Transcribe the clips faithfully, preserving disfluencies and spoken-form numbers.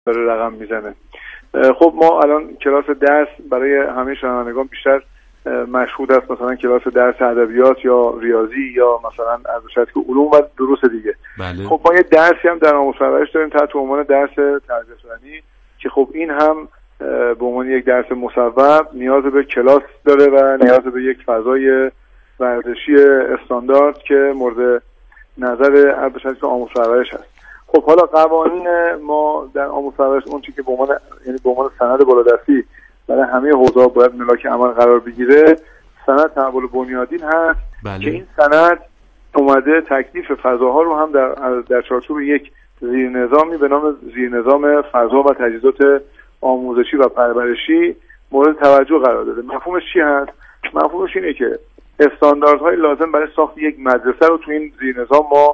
داره رقم میزنه. خب ما الان کلاس درس برای همه شنوندگان بیشتر مشهود است مثلا کلاس درس ادبیات یا ریاضی یا مثلا ارشد که علوم و دروس دیگه. بله. خب ما یه درسی هم در آموزش پرورش داریم تحت عنوان درس تربیت بدنی که خب این هم به عنوان یک درس مصوب نیاز به کلاس داره و نیاز به یک فضای ورزشی استاندارد که مورد نظر ارشد که آموزش پرورش هست. خب حالا قوانین ما در آموزش پرورش اون چیزی که به عنوان یعنی به عنوان سند بالادستی برای همه حوزه باید ملاک عمل قرار بگیره سند تحول بنیادین هست. بله. که این سند اومده تکلیف فضاها رو هم در در چارچوب یک زیرنظامی به نام زیرنظام فضا و تجهیزات آموزشی و پرورشی مورد توجه قرار داده. مفهومش چی هست؟ مفهومش اینه که استانداردهای لازم برای ساخت یک مدرسه رو تو این زیرنظام ما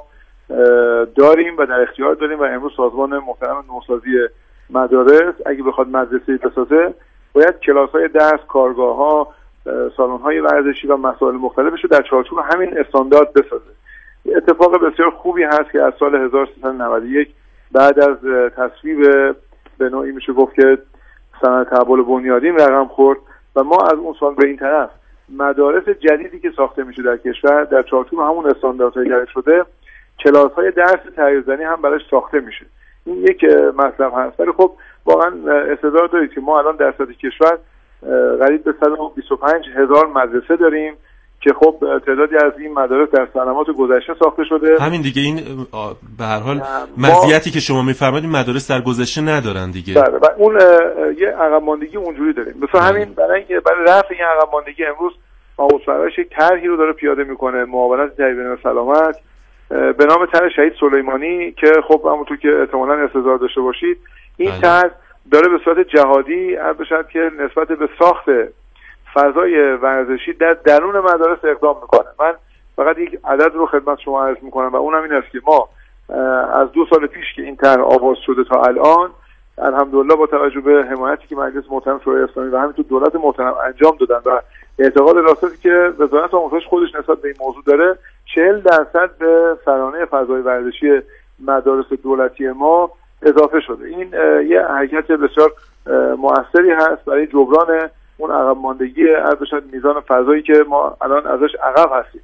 داریم و در اختیار داریم و امروز سازمان محترم نوسازی مدارس اگه بخواد مدرسه‌ای بسازه باید کلاس‌های درس، کارگاه‌ها، سالن‌های ورزشی و مسائل مختلفش رو در چارچوب همین استاندارد بسازه. اتفاق بسیار خوبی هست که از سال هزار و سیصد و نود و یک بعد از تصویب به نوعی میشه گفت که سند تحول بنیادین رقم خورد و ما از اون سال به این طرف مدارس جدیدی که ساخته میشه در کشور در چارچوب همون استانداردهای جدید شده کلاس‌های درس تربیت بدنی هم براش ساخته میشه. این یک مطلب هست. ولی خب واقعا استدلال دارید که ما الان در سطح کشور قریب به صد و بیست و پنج هزار مدرسه داریم که خب تعدادی از این مدارس در سنوات گذشته ساخته شده. همین دیگه این به هر حال مزیتی که شما میفرمایید مدارس در گذشته ندارن دیگه. بله و اون یه عقب ماندگی اونجوری داریم. مثلا همین برای اینکه برای رفع این عقب ماندگی امروز آموزش پرورش یک طرحی رو داره پیاده میکنه معاونت جهیدین سلامت به نام طرح شهید سلیمانی که خب همونطور که احتمالاً استظهار داشته باشید این طرح داره به صورت جهادی بشد که نسبت به ساخت فضای ورزشی در درون مدارس اقدام میکنه. من فقط یک عدد رو خدمت شما عرض میکنم و اونم این است که ما از دو سال پیش که این طرح آغاز شده تا الان الحمدلله با توجه به حمایتی که مجلس محترم شورای اسلامی و همینطور دولت محترم انجام دادن و اعتقاد راستی که وزارت آموزش خودش نسبت به این موضوع داره چهل درصد به سرانه فضای ورزشی مدارس دولتی ما اضافه شده. این یه حرکت بسیار مؤثری هست برای جبران اون عقب ماندگی ارزش میزان فضایی که ما الان ازش عقب هستیم.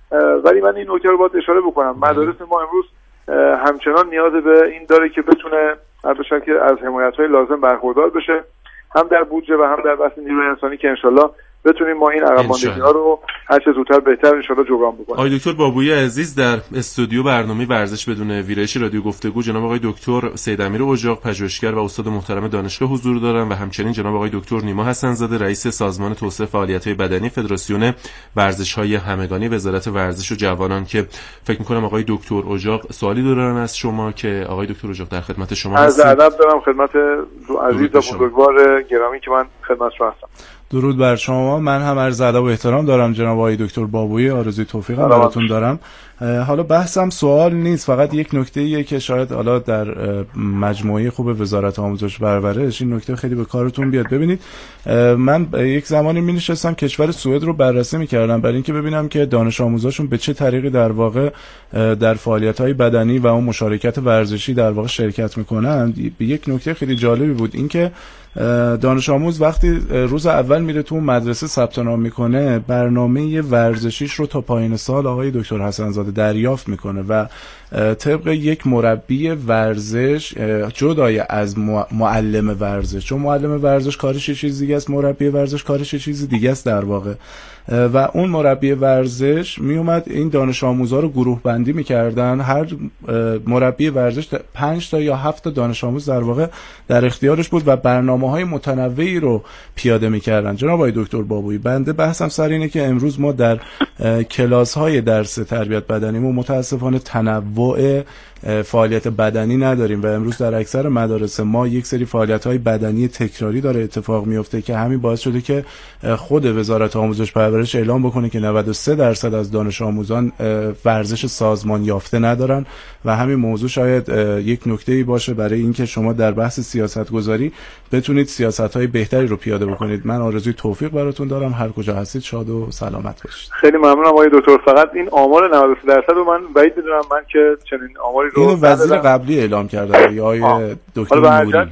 ولی من این نکته رو باید اشاره بکنم مدارس ما امروز همچنان نیاز به این داره که بتونه ارزش که از حمایت‌های لازم برخوردار بشه هم در بودجه و هم در بحث نیروی انسانی که انشالله بتونیم ما این عقب ماندگی‌ها رو هر چه زودتر بهتر انشالله جبران بکنیم. آقای دکتر بابویی عزیز در استودیو برنامه ورزش بدون ویرایش رادیو گفتگو جناب آقای دکتر سید امیر اجاق پژوهشگر و استاد محترم دانشگاه حضور دارن و همچنین جناب آقای دکتر نیما حسن‌زاده رئیس سازمان توسعه فعالیت‌های بدنی فدراسیون ورزش‌های همگانی وزارت ورزش و جوانان که فکر می‌کنم آقای دکتر اجاق سوالی دارن از شما که آقای دکتر اجاق در خدمت شما هستم. از ادب دارم خدمت عزیز و بزرگوار گرامی که من خدمت شما هستم. درود بر شما. من هم عرض ادب و احترام دارم جناب آقای دکتر بابویی آرزوی توفیق براتون دارم. حالا بحثم سوال نیست فقط یک نکته ایه که شاید حالا در مجموعه خوب وزارت آموزش و پرورش این نکته خیلی به کارتون بیاد. ببینید من یک زمانی می نشستم کشور سوئد رو بررسی می‌کردم برای اینکه ببینم که دانش آموزاشون به چه طریقی در واقع در فعالیت‌های بدنی و اون مشارکت ورزشی در واقع شرکت می‌کنن. یک نکته خیلی جالبی بود اینکه دانش آموز وقتی روز اول میره تو مدرسه ثبت نام میکنه برنامه ورزشیش رو تا پایان سال آقای دکتر حسن‌زاده دریافت میکنه و طبق یک مربی ورزش جدای از معلم ورزش، چون معلم ورزش کارش یه چیز دیگه است، مربی ورزش کارش یه چیز دیگه است در واقع. و اون مربی ورزش می اومد این دانش آموزا رو گروه بندی میکردن، هر مربی ورزش پنج تا یا هفت تا دانش آموز در واقع در اختیارش بود و برنامه‌های متنوعی رو پیاده میکردن. جناب آقای دکتر بابویی بنده بحثم سر اینه که امروز ما در کلاس‌های درس تربیت بدنیمون متاسفانه تنوع فعالیت بدنی نداریم و امروز در اکثر مدارس ما یک سری فعالیت‌های بدنی تکراری داره اتفاق میفته که همین باعث شده که خود وزارت آموزش و پرورش اعلام بکنه که نود و سه درصد از دانش آموزان ورزش سازمان یافته ندارن و همین موضوع شاید یک نکته‌ای باشه برای اینکه شما در بحث سیاست گذاری بتونید سیاست‌های بهتری رو پیاده بکنید. من آرزوی توفیق براتون دارم، هر کجا هستید شاد و سلامت باشید. خیلی ممنونم آقای دکتر. فقط این آمار نود و سه درصد رو من بعید می‌دونم، من که چنین آماری رو اینو وزیر قبلی اعلام کرده یا آقای دکتر نوری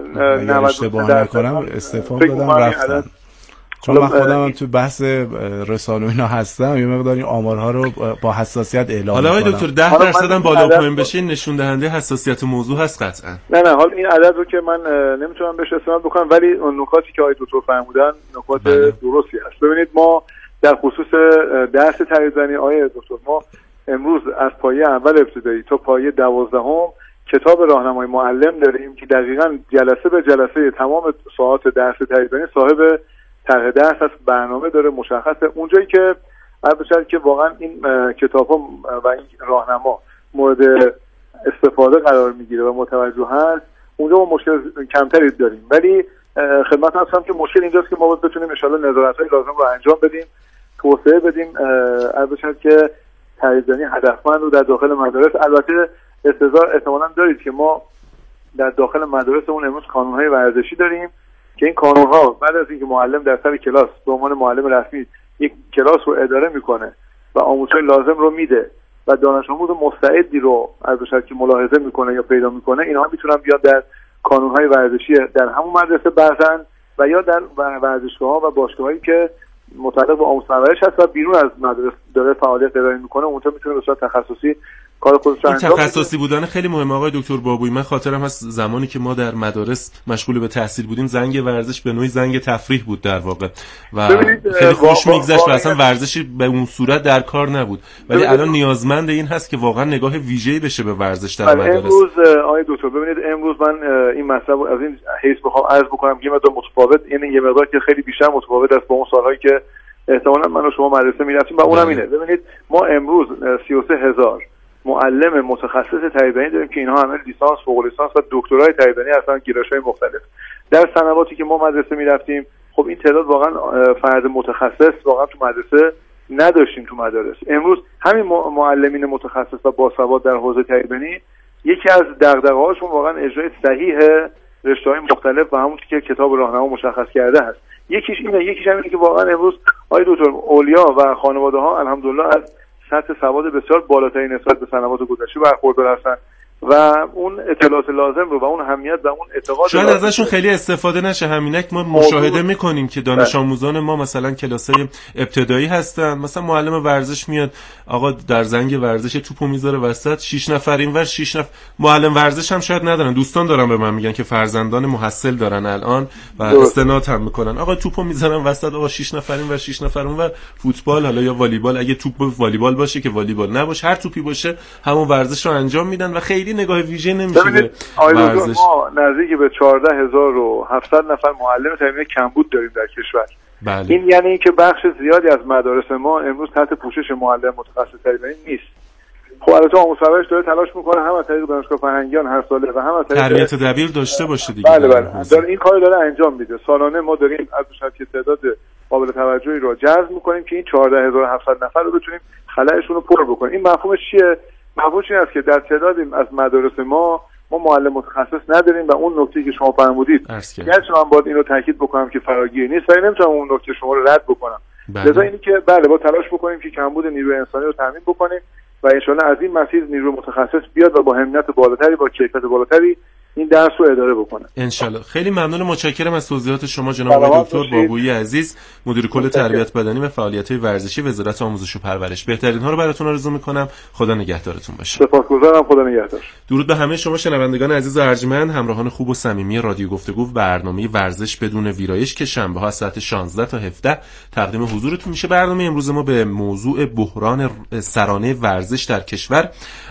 اگر اشتباه نکنم استعفا دادم رفتن. چون من خودم هم تو بحث رسانه اینا هستم یه مقدار این آمارها رو با حساسیت اعلام می‌کنم. حالا آقای دکتر ده درصد هم بالا پایین بشه نشون دهنده حساسیت موضوع هست قطعا. نه نه حالا این عدد رو که من نمیتونم بهش استناد بکنم ولی اون نکاتی که آقای دکتر فرمودن نکات درستی هست. ببینید ما در خصوص درس تریزنی آقای دکتر ما امروز از پایه اول ابتدایی تا پایه دوازدهم کتاب راهنمای معلم داریم که دقیقاً جلسه به جلسه تمام ساعات درس تریزنی صاحب طرح درس از برنامه داره مشخصه. اونجایی که البته که واقعا این کتاب‌ها و این راهنما مورد استفاده قرار میگیره و متوجه هست اونجا ما مشکل کمتری داریم، ولی خدمت هستم که مشکل اینجاست که ما باید بتونیم ان شاءالله نظارت‌های لازم رو انجام بدیم، توسعه بدیم. البته که تریزنی هدفمند رو در داخل مدارس البته استظهار احتمالاً دارید که ما در داخل مدارسمون امروز کانون‌های ورزشی داریم که این کانون‌ها بعد از اینکه معلم در سر کلاس به عنوان معلم رسمی یک کلاس رو اداره میکنه و آموزش لازم رو میده و دانش آموز مستعدی رو البته که ملاحظه میکنه یا پیدا میکنه، اینها میتونن بیاد در کانون‌های ورزشی در همون مدرسه بزن و یا در ورزشگاه‌ها و باشگاهایی که متعلق به آموزش پرورش هست و بیرون از مدرسه داره فعالیت ارائه میکنه اونجا میتونه به صورت تخصصی کار خودش رو انجام بده. تخصصی بودن خیلی مهمه آقای دکتر بابویی. من خاطرم هست زمانی که ما در مدارس مشغول به تحصیل بودیم زنگ ورزش به نوعی زنگ تفریح بود در واقع و خیلی خوش میگذشت و اصلا ورزشی به اون صورت در کار نبود، ولی الان نیازمند این هست که واقعا نگاه ویژه‌ای بشه به ورزش در مدارس. امروز آقای دکتر ببینید امروز من این مطلب از این حیث بخوام عرض بکنم که یه مقدار متفاوت، یعنی یه مقدار که خیلی بیشتر متفاوت است با اون سال‌هایی که احتمالاً من و شما مدرسه می‌رفتیم و اونم اینه. ببینید ما امروز سی و سه هزار معلم متخصص تریزنی داریم که اینها همه لیسانس، فوق لیسانس و دکترای تریزنی هستن، گرایش‌های مختلف. در سنواتی که ما مدرسه می‌رفتیم خب این تعداد واقعا فرد متخصص واقعا تو مدرسه نداشتیم تو مدارس. امروز همین معلمین متخصص و باسواد در حوزه تریزنی یکی از دغدغه‌هاشون واقعا اجرای صحیح رشته‌های مختلف و همون که کتاب راهنما مشخص کرده هست. یکیش اینه، یکیش هم اینه که واقعا امروز آقای دکتر اولیا و خانواده‌ها الحمدلله از سطح سواد بسیار بالاتری نسبت به سنوات گذشته برخوردار هستن و اون اطلاعات لازم رو و اون اهمیت و اون اعتقاد شاید ازشون خیلی استفاده نشه. همینک ما مشاهده میکنیم که دانش آموزان ما مثلا کلاسای ابتدایی هستن، مثلا معلم ورزش میاد آقا در زنگ ورزش توپو میذاره وسط، شش نفر اینور شش نفر معلم ورزش هم شاید ندارن. دوستان دارن به من میگن که فرزندان محصل دارن الان و استناد هم میکنن، آقا توپو میذارن وسط، آقا شش نفر اینور شش نفر اونور، فوتبال حالا یا والیبال، اگه توپ والیبال باشه که والیبال نباشه، هر توپی باشه همون ورزش رو انجام میدن و خیلی نگاه ویژه نمیشه به ورزش. ما نزدیک به چهارده هزار و هفتصد نفر معلم تربیت کمبود داریم در کشور. بله. این یعنی اینکه بخش زیادی از مدارس ما امروز تحت پوشش معلم متخصص تربیتی نیست. خب البته آموزش پرورش داره تلاش میکنه هم از طریق دانشگاه فرهنگیان هر ساله و هم از طریق تربیت دبیر داشته باشه دیگه. بله بله داره این کارو داره انجام میده. سالانه ما داریم از که تعداد قابل توجهی رو جذب میکنیم که این چهارده هزار و هفتصد نفر رو بتونیم خلأشون رو پر بکنیم. این مفهومش چیه؟ مفهومش این است که در تعدادی از مدارس ما ما معلم متخصص نداریم و اون نکته که شما فرمودید گرچه من باید اینو تاکید بکنم که فراگیر نیست ولی نمیتونم اون نکته شما رو رد بکنم. لذا اینی که بله با تلاش بکنیم که کمبود نیروی انسانی رو تامین بکنیم و ان شاءالله از این مسیر نیروی متخصص بیاد و با همت بالاتری با کیفیت بالاتری این درس رو اداره بکنه ان شاءالله. خیلی ممنون، متشکرم از توضیحات شما جناب آقای دکتر بابویی عزیز، مدیر کل تربیت بدنی و فعالیت‌های ورزشی وزارت آموزش و پرورش. بهترین ها رو براتون آرزو می‌کنم. خدا نگهدارتون باشه. سپاسگزارم. خدا نگهدار. درود به همه شما شنوندگان عزیز و ارجمند، همراهان خوب و صمیمی رادیو گفتگو، برنامه ورزش بدون ویرایش که شنبه‌ها از ساعت شانزده تا هفده تقدیم حضورتون میشه. برنامه امروز ما به موضوع بحران سرانه ورزش در کشور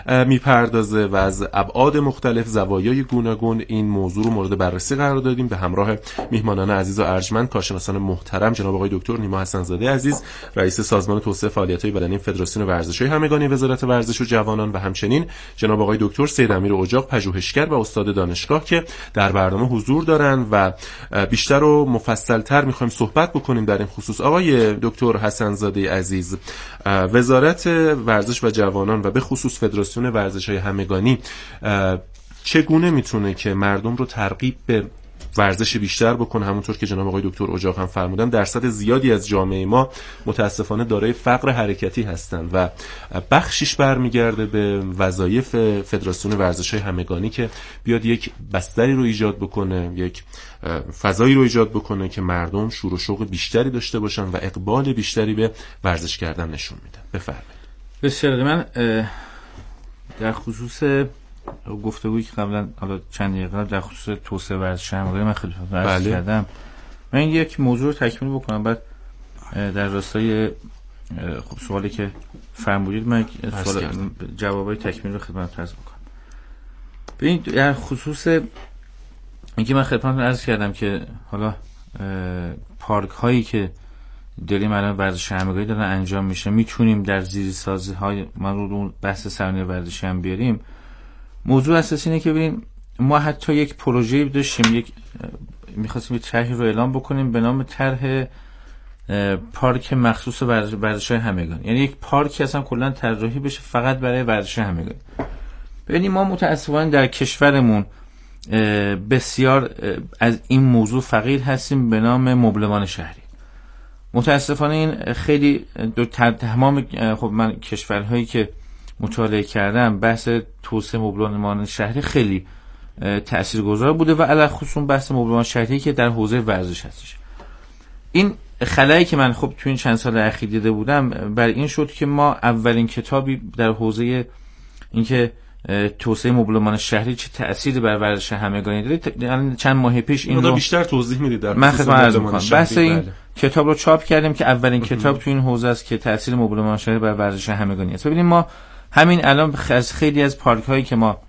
میپردازه و از ابعاد مختلف، زوایای گوناگون این موضوع رو مورد بررسی قرار دادیم به همراه میهمانان عزیز و ارجمند، کارشناسان محترم جناب آقای دکتر نیما حسن‌زاده عزیز، رئیس سازمان توسعه فعالیت‌های بدنی فدراسیون ورزش‌های همگانی وزارت ورزش و جوانان و همچنین جناب آقای دکتر سیدامیر اجاق پژوهشگر و استاد دانشگاه که در برنامه حضور دارن و بیشتر و مفصل‌تر می‌خوایم صحبت بکنیم در این خصوص. آقای دکتر حسن‌زاده عزیز، وزارت ورزش و جوانان و به خصوص فدراسیون ورزش‌های همگانی چگونه میتونه که مردم رو ترغیب به ورزش بیشتر بکنه. همونطور که جناب آقای دکتر اجاق هم فرمودن درصد زیادی از جامعه ما متاسفانه دارای فقر حرکتی هستند و بخشش برمیگرده به وظایف فدراسیون ورزش‌های همگانی که بیاد یک بستری رو ایجاد بکنه، یک فضایی رو ایجاد بکنه که مردم شور و شوق بیشتری داشته باشن و اقبال بیشتری به ورزش کردن نشون میدن. بفرمایید. بسیار. من در خصوص گفتگویی که قبلا حالا چند دقیقه در خصوص توسعه ورزش همگانی من خیلی عرض بله. کردم، من یک موضوع رو تکمیل بکنم بعد در راستای خب سوالی که فرمودید من سوال جوابای تکمیل رو خدمتتون عرض بکنم. ببین در خصوص اینکه من خدمتتون عرض کردم که حالا پارک هایی که داریم الان ورزش همگانی دارن انجام میشه میتونیم در زیر سازی های من رو بحث سرانه ورزشی هم بیاریم. موضوع اساسی اینه که ببین ما حتی یک پروژه‌ای داشتیم، یک می‌خواستیم یک طرحی رو اعلام بکنیم به نام طرح پارک مخصوص ورزش همگانی، یعنی یک پارکی اصلا کلا طراحی بشه فقط برای ورزش همگانی. ببینید ما متأسفانه در کشورمون بسیار از این موضوع فقیر هستیم به نام مبلمان شهری. متاسفانه این خیلی دو تمام خب من کشورهایی که مطالعه کردم بحث توسعه مبلمان شهری خیلی تاثیرگذار بوده و علاوه خصوص بحث مبلمان شهری که در حوزه ورزش هستش. این خلایی که من خب تو این چند سال اخیر دیده بودم بر این شد که ما اولین کتابی در حوزه اینکه توسعه مبلمان شهری چه تأثیری بر ورزش همگانی داره چند ماه پیش این رو بیشتر توضیح میدید در من خدمت عرض می‌کنم. بحث این بله. کتاب رو چاپ کردیم که اولین کتاب تو این حوزه است که تأثیر مبلمان شهری بر ورزش همگانی است. ببینید ما همین الان از خیلی از پارک هایی که ما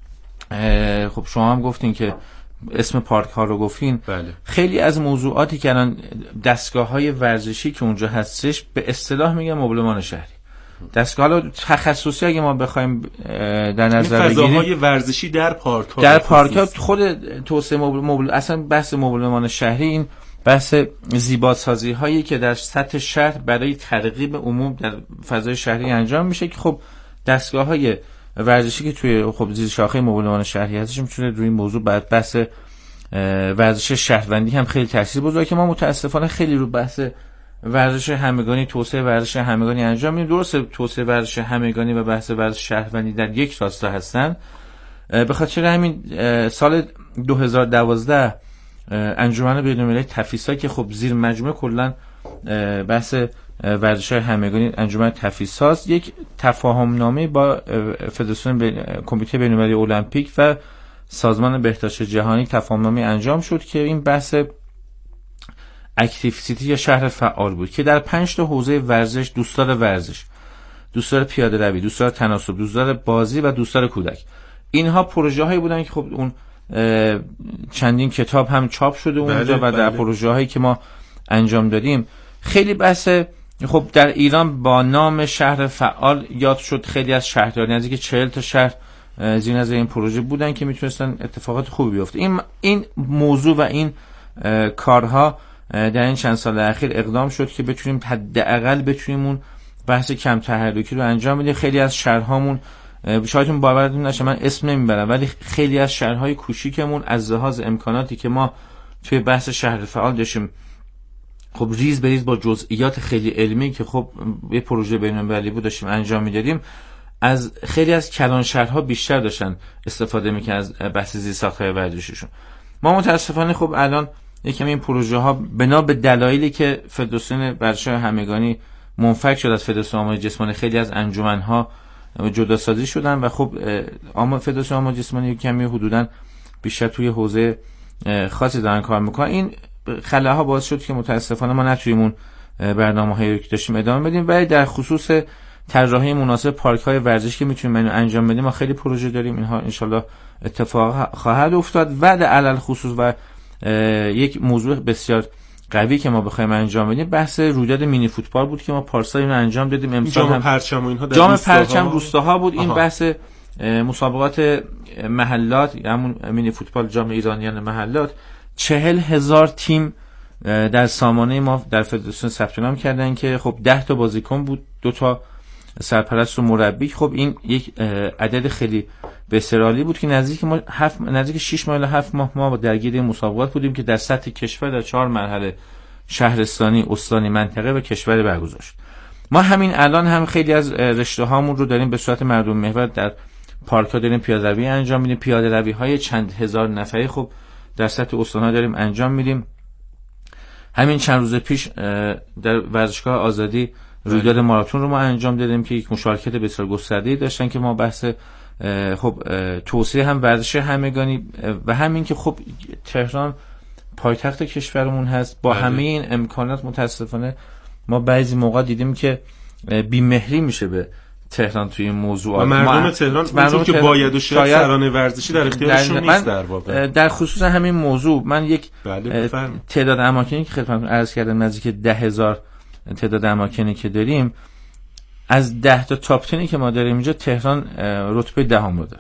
خب شما هم گفتین که اسم پارک ها رو گفتین بله. خیلی از موضوعاتی که الان دستگاه های ورزشی که اونجا هستش به اصطلاح میگم مبلمان شهری. دستگاه تخصصی اگه ما بخوایم در نظر بگیریم فضاهای ورزشی در پارک ها در پارک ها خود توسعه مبل... مبل... اصلا بحث مبلمان شهری این بحث زیباسازی هایی که در سطح شهر برای ترغیب عموم در فضای شهری انجام میشه که خب دستگاه های ورزشی که توی خب زیر شاخه مبلمان شهری هستش میتونه روی این موضوع بعد بحث ورزش شهروندی هم خیلی تاثیر بذاره که ما متاسفانه خیلی رو بحث ورزش همگانی توسعه ورزش همگانی انجام میدیم. درسته توسعه ورزش همگانی و بحث ورزش شهروندی در یک راستا هستن. به خاطر همین سال دو هزار و دوازده انجمن بین‌المللی تفیسا که خب زیر مجموعه کلا بحث ورزش همگانی انجمن تفیساست یک تفاهم نامه با فدراسیون کمیته بین‌المللی المپیک و سازمان بهداشت جهانی تفاهم نامه انجام شد که این بحث اکتیو سیتی یا شهر فعال بود که در پنج تا حوزه ورزش، دوستدار ورزش، دوستدار پیاده روی، دوستدار تناسب، دوستدار بازی و دوستدار کودک، اینها پروژه هایی بودن که خب اون چندین کتاب هم چاپ شده اونجا بله، و در بله. پروژه هایی که ما انجام دادیم خیلی بحث خب در ایران با نام شهر فعال یاد شد. خیلی از شهرداری نزدیک چهل تا شهر زیر نظر این پروژه بودن که میتونستن اتفاقات خوبی بیفته. این این موضوع و این کارها در این چند سال اخیر اقدام شد که بتونیم حداقل بتونیم اون بحث کم تحرکی رو انجام بدیم. خیلی از شهرهامون شایدتون باورتون نشه من اسم نمیبرم ولی خیلی از شهرهای کوچیکمون از لحاظ امکاناتی که ما توی بحث شهر فعال داشتیم خب ریز به ریز با جزئیات خیلی علمی که خب یه پروژه بین‌المللی بود داشتیم انجام میدادیم از خیلی از کلان شهرها بیشتر داشتن استفاده میکنن از بحث زیرساخت‌های ورزشیشون. ما متاسفانه خب الان یکم این پروژه ها بنا به دلایلی که فدراسیون ورزش همگانی منفک شد از فدراسیون آموزش جسمانی خیلی از انجمن ها جدا سازی شدن و خب اما فدراسیون آموزش جسمانی کمی حدوداً بیشتر توی حوزه خاصی دارن کار میکنن. این خلاها باعث شد که متاسفانه ما نتونیم برنامه‌هایی که داشتیم ادامه بدیم. ولی در خصوص طراحی مناسب پارک‌های ورزشی که میتونیم اینو انجام بدیم ما خیلی پروژه داریم. اینها انشالله اتفاق خواهد افتاد و در علل خصوص و یک موضوع بسیار قوی که ما بخوایم انجام بدیم بحث رویداد مینی فوتبال بود که ما پارسال اینو انجام دادیم. امسال جام پرچم و اینها در جام پرچم روستاها بود. این آها. بحث مسابقات محلات همون مینی فوتبال جام ایرانیان محلات چهل هزار تیم در سامانه ما در فدراسیون ثبت نام کردن که خب ده تا بازیکن بود، دو تا سرپرست و مربی. خب این یک عدد خیلی بسرالی بود که نزدیک ما هفت نزدیک شش ماه الی هفت ماه ما درگیر مسابقات بودیم که در سطح کشور در چهار مرحله شهرستانی، استانی، منطقه و کشور برگزار شد. ما همین الان هم خیلی از رشته هامون رو داریم به صورت مردم محور در پارک ها داریم پیاده روی انجام میدیم. پیاده روی های چند هزار نفری خب در سطح استان‌ها داریم انجام میدیم. همین چند روز پیش در ورزشگاه آزادی رویداد ماراتون رو ما انجام دادیم که یک مشارکت بسیار گسترده‌ای داشتن که ما بحث خب توسعه هم ورزش همگانی و همین که خب تهران پایتخت کشورمون هست با همه این امکانات متاسفانه ما بعضی موقع دیدیم که بی‌مهری میشه به تهران توی این موضوع. و مردم تهران مردم که باید و شاید سرانه ورزشی در اختیارشون نیست در واقع. در خصوص همین موضوع من یک بله تعداد اماکنی که خدمتتون عرض کردم نزدیک ده هزار تعداد اماکنی که داریم، از ده تا تاپ تنی که ما داریم اینجا تهران رتبه دهم رو داره.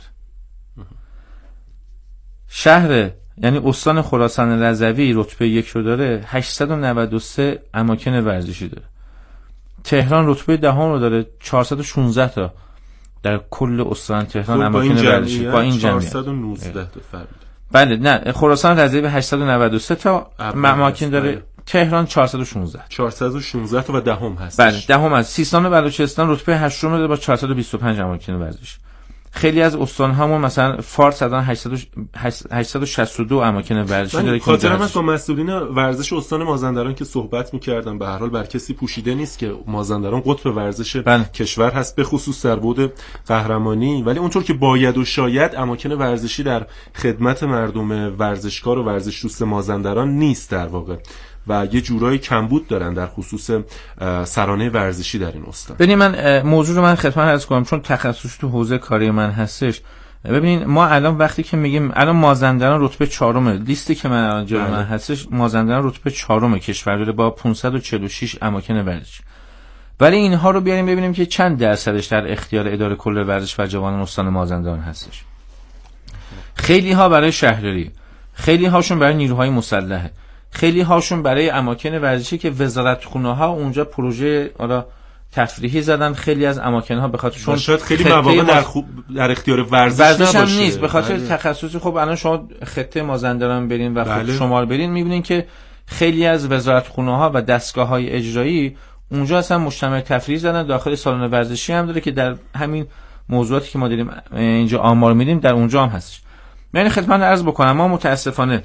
شهر یعنی استان خراسان رضوی رتبه یک رو داره، هشتصد و نود و سه اماکن ورزشی داره. تهران رتبه دهم رو داره، چهارصد و شانزده تا در کل استان تهران اماکن ورزشی با این جمعیت چهارصد و نوزده تا فرد. بله نه خراسان رضوی هشتصد و نود و سه تا اماکن داره، تهران چهارصد و شانزده چهارصد و شانزده تا و دهم هست. بله دهم از سیستان و بلوچستان رتبه هشتم داره با چهارصد و بیست و پنج اماکن ورزشی. خیلی از استان‌هامون مثلا فارس الان هشتصد و شصت و دو اماکن ورزشی داره. خاطرم هست با مسئولین ورزش استان مازندران که صحبت می‌کردم، به هر حال بر کسی پوشیده نیست که مازندران قطب ورزش بله. کشور هست، به خصوص در بعد قهرمانی، ولی اونطور که باید و شاید اماکن ورزشی در خدمت مردم ورزشکار و ورزش دوست مازندران نیست در واقع و یه جورایی کمبود دارن در خصوص سرانه ورزشی در این استان. ببینید من موضوع رو من خدمت عرض کنم چون تخصص تو حوزه کاری من هستش. ببینید ما الان وقتی که میگیم الان مازندران رتبه چهارم لیستی که من الان جلوی من هستش، مازندران رتبه چهارم کشور داره با پانصد و چهل و شش اماکن ورزشی. ولی اینها رو بیاریم ببینیم که چند درصدش در اختیار اداره کل ورزش و جوانان استان مازندران هستش. خیلی ها برای شهرداری، خیلی هاشون برای نیروهای مسلحه، خیلی هاشون برای اماکن ورزشی که وزارتخونه ها اونجا پروژه حالا تفریحی زدن. خیلی از اماکن ها به خاطر چون شاید خیلی مواقع در خوب در اختیار ورزش, ورزش نباشه هم نیست به خاطر بله. تخصصی. خب الان شما خطه مازندران برین و بله. خب شمال برین میبینین که خیلی از وزارتخونه ها و دستگاه های اجرایی اونجا اصلا مجتمع تفریحی زدن، داخل سالن ورزشی هم داره که در همین موضوعاتی که ما داریم اینجا آمار میدیم در اونجا هم هستش. من خدمت عرض بکنم ما متاسفانه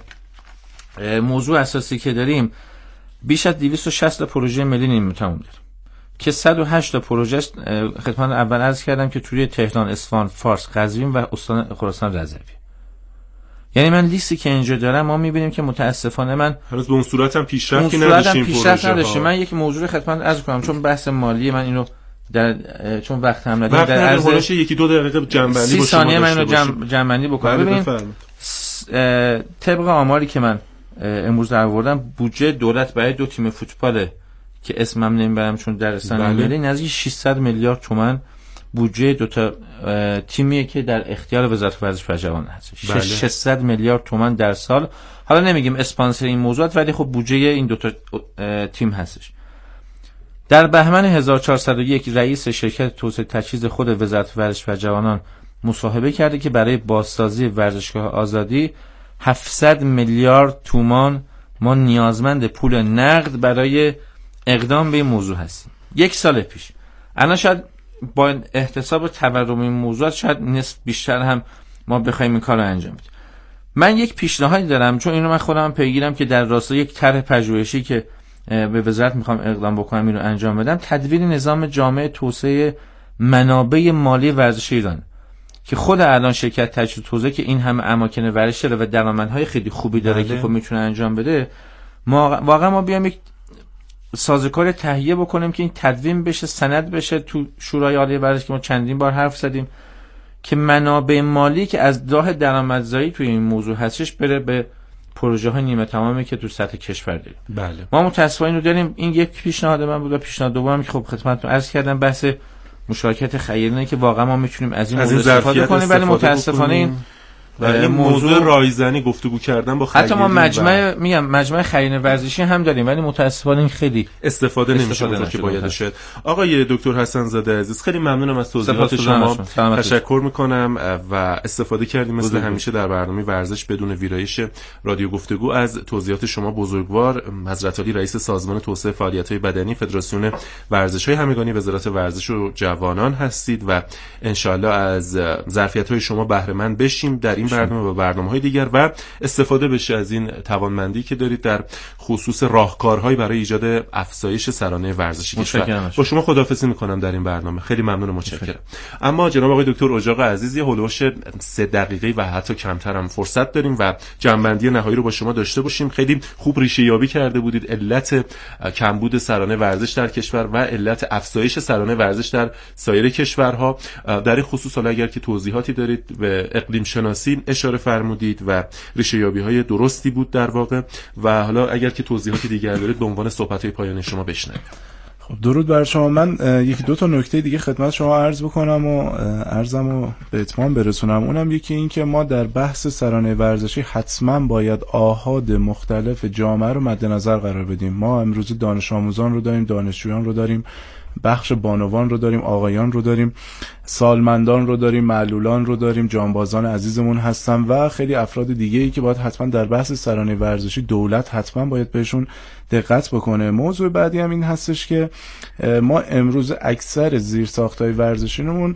موضوع اساسی که داریم بیش از دویست و شصت تا پروژه ملی نیمه تمام داریم که صد و هشت تا پروژه خدمت اول عرض کردم که توی تهران، اصفهان، فارس، قزوین و استان خراسان رضوی. یعنی من لیستی که اینجا دارم ما میبینیم که متاسفانه من هنوز به اون صورت هم پیشرفتی نداشتیم. پیشرفت نداشتیم. من یک موضوع خدمت عرض کنم چون بحث مالی من اینو در چون وقت هم ندارم در عرض یکی دو دقیقه جنبندی سی ثانیه من اینو جمع جنبندی بکنم. ببینید طبق آماری که من امروز آوردم بودجه دولت برای دو تیم فوتبال که اسمم نمیبرم چون درستان ملی نزدیک ششصد میلیارد تومان بودجه دو تا تیمیه که در اختیار وزارت ورزش و جوان هست. بله. ششصد میلیارد تومان در سال. حالا نمیگیم اسپانسر این موضوعات ولی خب بودجه این دو تا تیم هستش. در بهمن هزار و چهارصد و یک رئیس شرکت توسعه تجهیز خود وزارت ورزش و جوانان مصاحبه کرده که برای بازسازی ورزشگاه آزادی هفتصد میلیارد تومان ما نیازمند پول نقد برای اقدام به این موضوع هستیم. یک سال پیش الان شاید با احتساب تورم این موضوعات شاید نصف بیشتر هم ما بخوایم این کار رو انجام بدیم. من یک پیشنهادی دارم چون اینو من خودم پیگیرم که در راستای یک طرح پژوهشی که به وزارت میخوام اقدام بکنم اینو انجام بدم، تدوین نظام جامع توسعه منابع مالی ورزش ایران که خود الان شرکت تجهیز توسعه که این همه اماکن ورزشی داره و درآمدهای خیلی خوبی داره بله. که خب میتونه انجام بده. ما واقعا ما بیام یک سازوکار تهیه بکنیم که این تدوین بشه، سند بشه تو شورای عالی ورزش که ما چندین بار حرف زدیم که منابع مالی که از راه درآمدزایی توی این موضوع هستش بره به پروژه های نیمه تمامی که تو سطح کشور داریم. بله. ما متأسفانه اینو داریم. این یک پیشنهاد من بود و پیشنهاد دومم که خب خدمتتون عرض کردم بحث مشارکت خیرینه که واقعا ما میتونیم از این موضوع استفاده کنیم ولی متأسفانه این و این موضوع, موضوع رایزنی گفتگو کردن با حتی ما مجمع و... میگم مجمع خرید ورزشی هم داریم ولی متاسفانه این خیلی استفاده نمیشه اونطور که باید بشه. آقای دکتر حسن زاده عزیز خیلی ممنونم از توضیحات شما، تشکر میکنم و استفاده کردیم مثل بزرگ. همیشه در برنامه ورزش بدون ویرایش رادیو گفتگو از توضیحات شما بزرگوار. حضرت علی رئیس سازمان توسعه فعالیت‌های بدنی فدراسیون ورزش‌های همگانی وزارت ورزش و جوانان هستید و انشالله از ظرفیت‌های شما بهره مند بشیم در این برنامه و برنامه‌های دیگر و استفاده بشه از این توانمندی که دارید در خصوص راهکارهایی برای ایجاد افزایش سرانه ورزشی کشور. با شما خداحافظی می‌کنم در این برنامه. خیلی ممنون و متشکرم. اما جناب آقای دکتر اجاق عزیز یه هولوش سه دقیقه و حتی کمتر هم فرصت داریم و جنبندی نهایی رو با شما داشته باشیم. خیلی خوب ریشه یابی کرده بودید علت کمبود سرانه ورزش در کشور و علت افزایش سرانه ورزش در سایر کشورها. در این خصوص حالا اگر که توضیحاتی دارید به اقلیم شناسی اشاره فرمودید و ریشه یابی های درستی بود در واقع و حالا اگر که توضیحاتی دیگر دارید به عنوان صحبت های پایانی شما بشنویم. درود بر شما. من یکی دو تا نکته دیگه خدمت شما عرض بکنم و عرضمو به اتمام برسونم. اونم یکی این که ما در بحث سرانه ورزشی حتما باید آحاد مختلف جامعه رو مد نظر قرار بدیم. ما امروز دانش آموزان رو داریم، دانشجویان رو داریم، بخش بانوان رو داریم، آقایان رو داریم، سالمندان رو داریم، معلولان رو داریم، جانبازان عزیزمون هستن و خیلی افراد دیگه ای که باید حتما در بحث سرانه ورزشی دولت حتما باید بهشون دقت بکنه. موضوع بعدی هم این هستش که ما امروز اکثر زیرساخت‌های ورزشیمون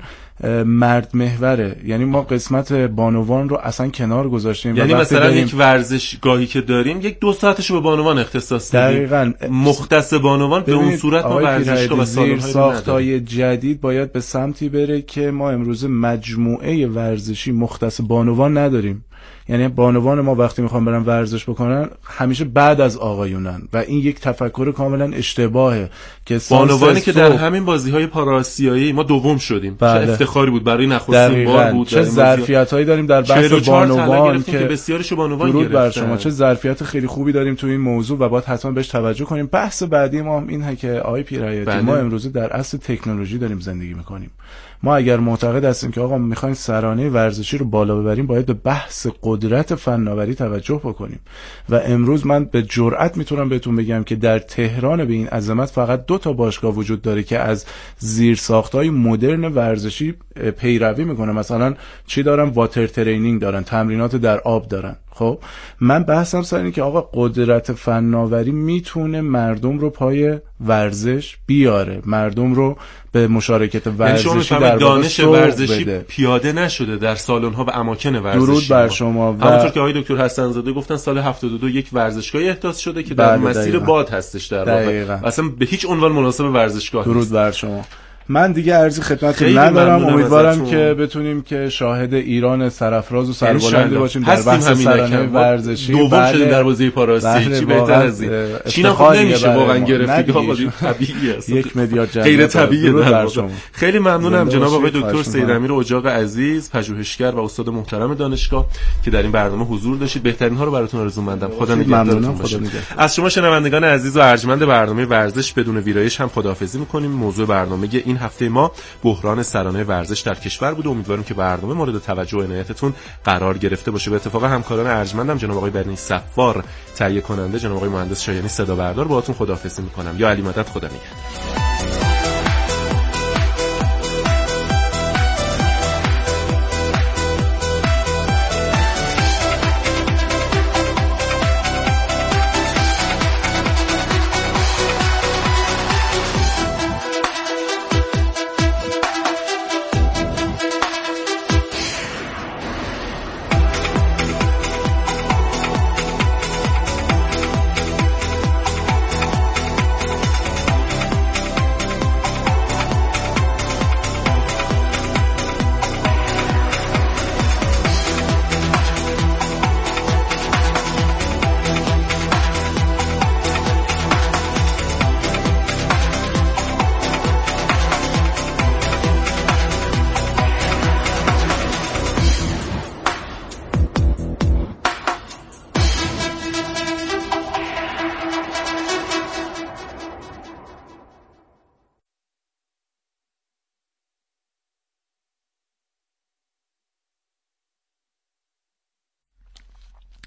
مرد محوره، یعنی ما قسمت بانوان رو اصلا کنار گذاشتیم. یعنی مثلا یک ورزشگاهی که داریم یک دو ساعتشو به بانوان اختصاص دادیم. دقیقاً مختص بانوان به اون صورت ما ورزشگاه و سالن‌های زیرساخت‌های جدید باید به سمتی بره که ما امروز مجموعه ورزشی مختص بانوان نداریم. یعنی بانوان ما وقتی میخوان برن ورزش بکنن همیشه بعد از آقایونن و این یک تفکر کاملا اشتباهه که بانوانی که در همین بازی‌های پاراسیایی ما دوم شدیم. بله. چه افتخاری بود برای نخستین بار بود. چه ظرفیت‌هایی داریم در بحث بانوان که بسیارشو بانوان گرفتن. بر شما چه ظرفیت خیلی خوبی داریم تو این موضوع و باید حتما بهش توجه کنیم. بحث بعدی ما هم اینه که آقای پیرایتی بله. ما امروز در عصر تکنولوژی داریم زندگی می‌کنیم. ما اگر معتقد هستیم که آقا می‌خوایم سرانه ورزشی رو بالا ببریم باید به بحث قدرت فناوری توجه بکنیم و امروز من به جرئت میتونم بهتون بگم که در تهران به این عظمت فقط دو تا باشگاه وجود داره که از زیرساخت‌های مدرن ورزشی پیروی میکنه. مثلا چی دارن؟ واتر ترینینگ دارن، تمرینات در آب دارن. خب من بحثم سر اینه که آقا قدرت فناوری میتونه مردم رو پای ورزش بیاره، مردم رو به مشارکت ورزشی در دانش ورزشی بده. پیاده نشده در سالن‌ها و اماکن ورزشی. درود بر شما. همونطور که آقای دکتر حسن زاده گفتن سال هفتاد و دو یک ورزشگاه احداث شده که در مسیر دقیقا. باد هستش در واقع. اصلا به هیچ عنوان مناسب ورزشگاه درود بر شما. من دیگه عرضی خدمتتون ندارم. امیدوارم که بتونیم که شاهد ایران سرافراز و سربلندی باشیم در بحث سرانه ورزشی. دوم بله شدیم در بازی پاراسی. چی بهتر از این؟ چین خب نمیشه واقعا گرفت دیگه. آقا طبیعیه است. یک میلیارد جمعیت غیر طبیعیه. خیلی ممنونم جناب آقای دکتر سیدامیر اجاق عزیز، پژوهشگر و استاد محترم دانشگاه که در این برنامه حضور داشتید. بهترین ها رو براتون آرزو مندم. خدا نگهدارتون باشه. از شما شنوندگان عزیز و ارجمند برنامه ورزش بدون ویرایش هم خداحافظی می‌کنیم. موضوع برنامه این هفته ما بحران سرانه ورزش در کشور بود. امیدوارم که برنامه مورد توجه و عنایتتون قرار گرفته باشه. به اتفاق همکاران ارجمندم جناب آقای بنی صفار تهیه کننده، جناب آقای مهندس شایانی صدا بردار، باهاتون خداحافظی می‌کنم. یا علی مدد، خدا نگهدار.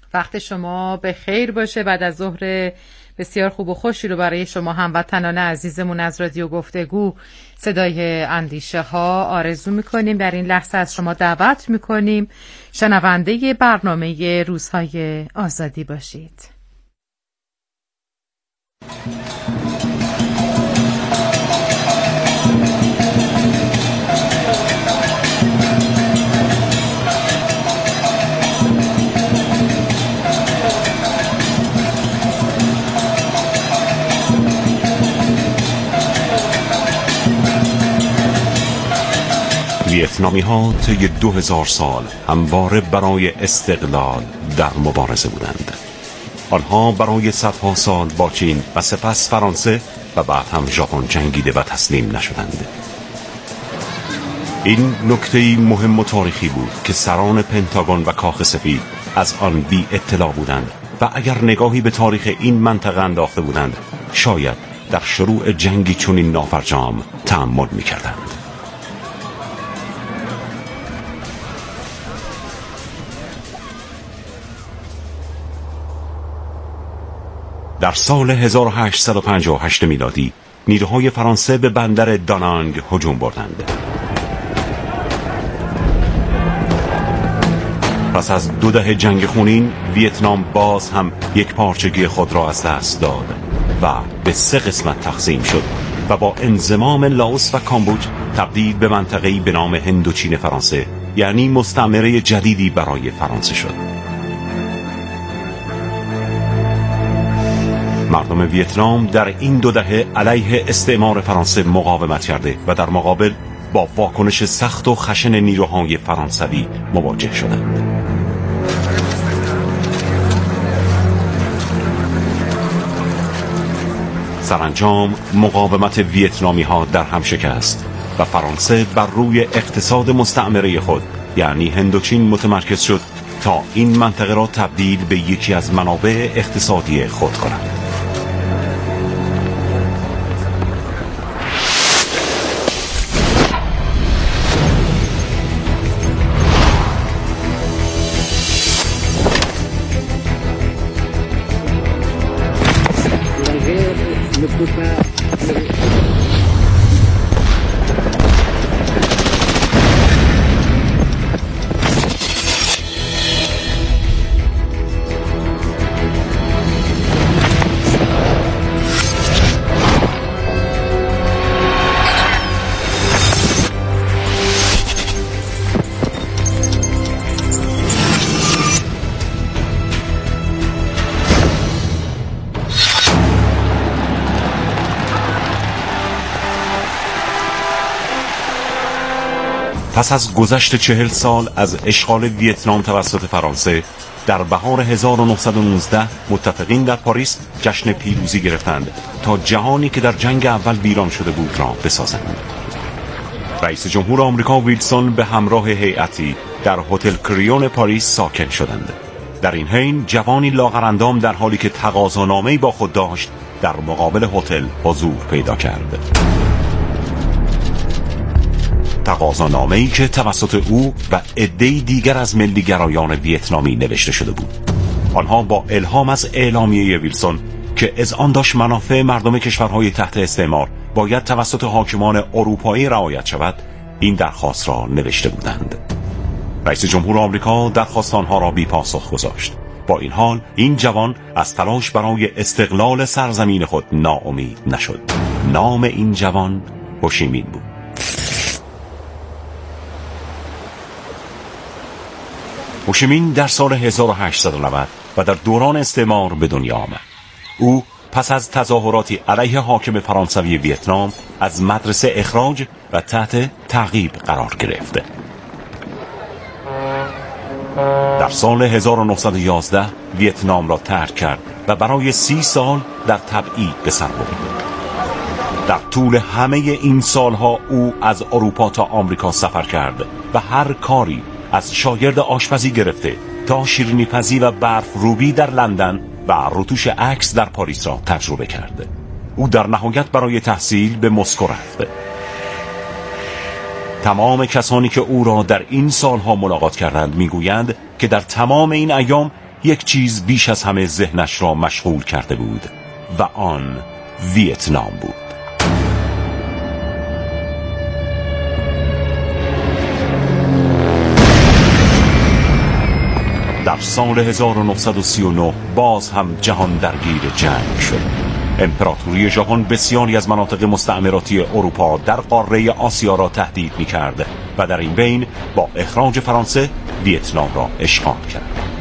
وقت شما به خیر باشه. بعد از ظهر بسیار خوب و خوشی رو برای شما هموطنان عزیزمون از رادیو گفتگو صدای اندیشه ها آرزو میکنیم. در این لحظه از شما دعوت میکنیم شنونده برنامه روزهای آزادی باشید. ویتنامی ها طی دو هزار سال همواره برای استقلال در مبارزه بودند. آنها برای صدها سال با چین و سپس فرانسه و بعد هم ژاپن جنگیده و تسلیم نشدند. این نکته‌ای مهم و تاریخی بود که سران پنتاگون و کاخ سفید از آن بی اطلاع بودند و اگر نگاهی به تاریخ این منطقه انداخته بودند شاید در شروع جنگی چنین نافرجام تأمل می‌کردند. در سال هزار و هشتصد و پنجاه و هشت میلادی نیروهای فرانسه به بندر دانانگ هجوم بردند. پس از دو دهه جنگ خونین ویتنام باز هم یک پارچگی خود را از دست داد و به سه قسمت تقسیم شد و با انضمام لاوس و کامبوج تبدیل به منطقه‌ای به نام هندوچین فرانسه، یعنی مستعمره جدیدی برای فرانسه شد. مردم ویتنام در این دو دهه علیه استعمار فرانسه مقاومت کرده و در مقابل با واکنش سخت و خشن نیروهای فرانسوی مواجه شدند. سرانجام مقاومت ویتنامی ها در هم شکست و فرانسه بر روی اقتصاد مستعمره خود یعنی هندوچین متمرکز شد تا این منطقه را تبدیل به یکی از منابع اقتصادی خود کند. پس از گذشت چهل سال از اشغال ویتنام توسط فرانسه در بهار هزار و نهصد و نوزده متفقین در پاریس جشن پیروزی گرفتند تا جهانی که در جنگ اول ویران شده بود را بسازند. رئیس جمهور آمریکا ویلسون به همراه هیئتی در هتل کریون پاریس ساکن شدند. در این حین جوانی لاغرندام در حالی که تقاضانامه‌ای با خود داشت در مقابل هتل حضور پیدا کرد. تقاضانامه‌ای که توسط او و عده‌ای دیگر از ملی‌گرایان ویتنامی نوشته شده بود. آنها با الهام از اعلامیه ویلسون که اذعان داشت منافع مردم کشورهای تحت استعمار باید توسط حاکمان اروپایی رعایت شود، این درخواست را نوشته بودند. رئیس جمهور آمریکا درخواست آنها را بی پاسخ گذاشت. با این حال این جوان از تلاش برای استقلال سرزمین خود ناامید نشد. نام این جوان هوشیمین بود. هوشیمین در سال هزار و هشتصد و نود و در دوران استعمار به دنیا آمد. او پس از تظاهراتی علیه حاکم فرانسوی ویتنام از مدرسه اخراج و تحت تعقیب قرار گرفت. در سال هزار و نهصد و یازده ویتنام را ترک کرد و برای سی سال در تبعید به سر برد. در طول همه این سالها او از اروپا تا آمریکا سفر کرد و هر کاری از شاگرد آشپزی گرفته تا شیرینی‌پزی و برف روبی در لندن و رتوش عکس در پاریس را تجربه کرد. او در نهایت برای تحصیل به مسکو رفت. تمام کسانی که او را در این سالها ملاقات کردند میگویند که در تمام این ایام یک چیز بیش از همه ذهنش را مشغول کرده بود و آن ویتنام بود. در سال هزار و نهصد و سی و نه باز هم جهان درگیر جنگ شد. امپراتوری ژاپن بسیاری از مناطق مستعمراتی اروپا در قاره آسیا را تهدید می‌کرد و در این بین با اخراج فرانسه ویتنام را اشغال کرد.